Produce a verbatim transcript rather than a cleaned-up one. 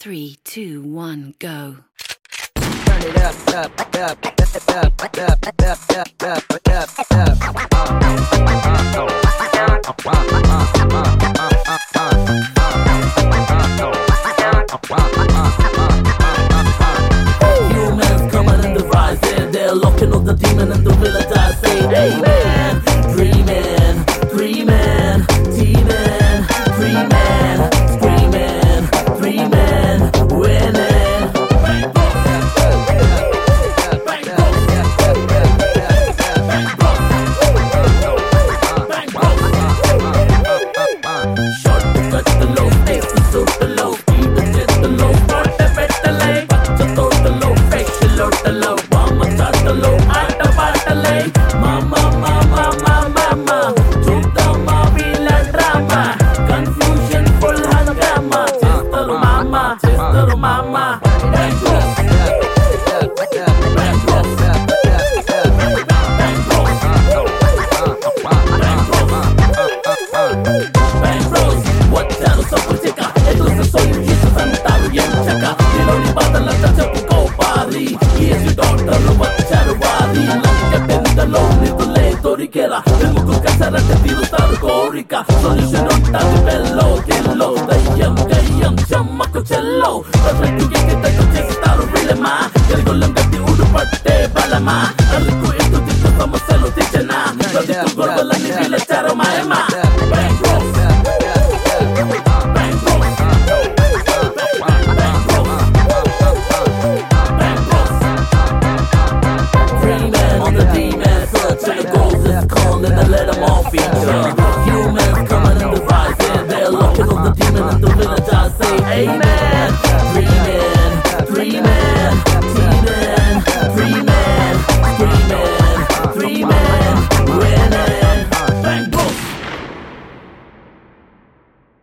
Three, two, one, go. Turn it up, up, up, up, up, up, up, up, up, up, up. Humans coming and the rising, they're locking up the demon and the villains are saying, amen. Dreaming, dreaming, teaming, dreaming, screaming, dreaming, winning. Short to cut the low, face to suit the low, speed to jet the low, port the petale, patcha the low, facial the low, mama chat the low, aata paatale, mama mama mama mama, chudama vila drama, confusion full hangama, chestaru mama, chestaru mama, bang bros, bang bros, bang bros, వచ్చారు సప్పుచిక ఎదురు సోయి అంటారు ఎంచక నీలోని బాధలంతా చెప్పుకోవాలి easy డాక్టర్లు వచ్చారు వారి లంకె పెందలో నిధులే దొరికేలా వెలుగు కసరట్టు తీరుతారు కోరిక సొల్యూషన్ ఉంటుంది బెల్లో గిల్లో దయ్యం గయ్యం చెమ్మకు చెల్లో ప్రజెంట్ చేస్తారు విలమా తెలుగులం గట్టి ఊడు పట్టే బలమా